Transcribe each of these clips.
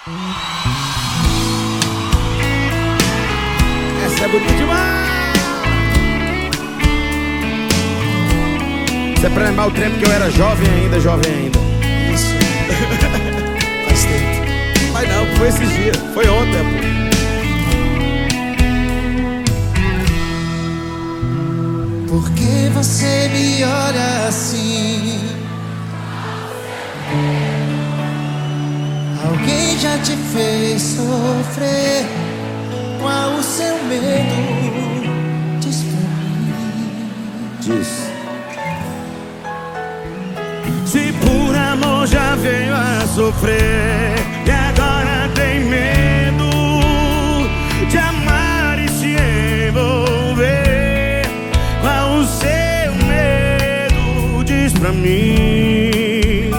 Essa é bonita demais. Isso é pra lembrar o tempo que eu era jovem ainda. Isso. Faz tempo. Mas não, foi esses dias. Foi ontem, pô. Por que você me olha assim? Alguém já te fez sofrer? Qual o seu medo? Diz pra mim. Diz. Se por amor já veio a sofrer e agora tem medo de amar e se envolver, qual o seu medo? Diz pra mim.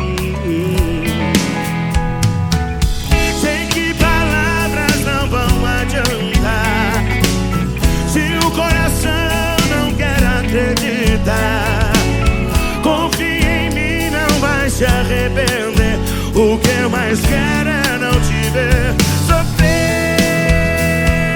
Sei que palavras não vão adiantar se o coração não quer acreditar. Confia se arrepender. O que eu mais quero é não te ver sofrer.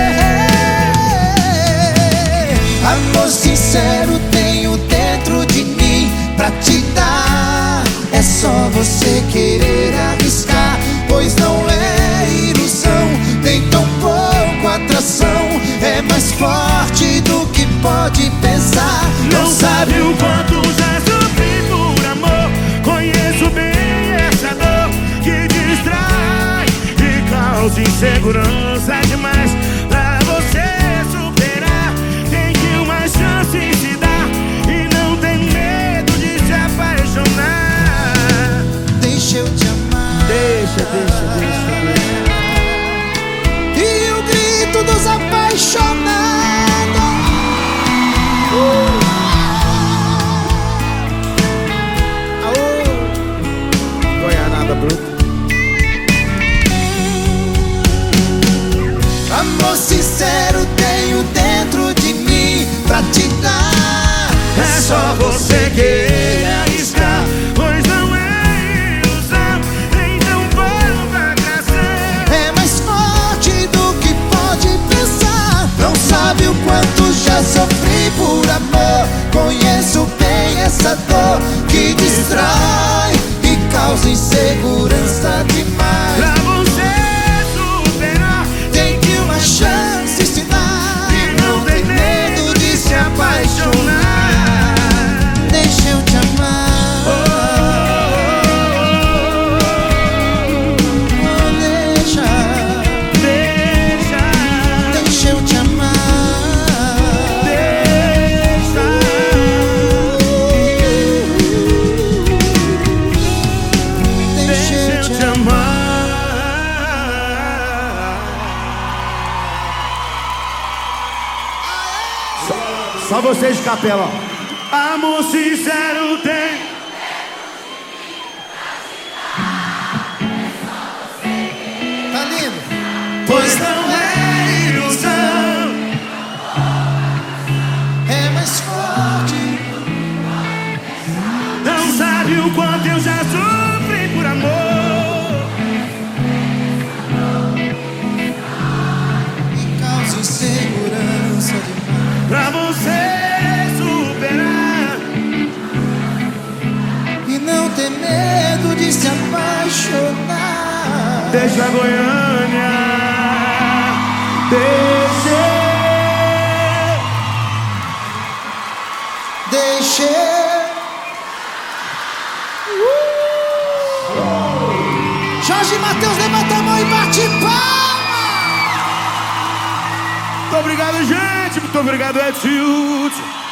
Amor sincero tenho dentro de mim pra te dar. É só você querer arriscar, pois não é ilusão, tem tão pouco atração. É mais forte do que pode pensar. Não sabe o quanto já sofri por amor. Conheço bem essa dor que distrai e causa insegurança demais. Pra você superar, tem que uma chance se dar e não tem medo de se apaixonar. Deixa eu te amar. Deixa. E o grito dos apaixonados. Amor sincero tenho dentro de mim pra te dar. É só você querer arriscar, pois não é ilusão, nem tão pouco atração. É mais forte do que pode pensar. Não sabe o quanto já sofri por amor. Conheço bem essa dor que distrai e causa insegurança demais. Pra você superar, tem que uma chance se dar e não tem medo de se apaixonar. Deixa eu te amar. Oh, deixa eu te amar. Deixa eu te amar. Só vocês de capela, ó. Amor sincero tem. Tá lindo? Pois não é ilusão, É mais forte. não sabe o quanto eu já sofri por amor. E causa insegurança demais. Pra você superar, E não ter medo de se apaixonar. deixa a Goiânia, Deixa. Jorge Mateus, levanta a mão e bate palma. Muito obrigado, gente. Muito obrigado, Edson.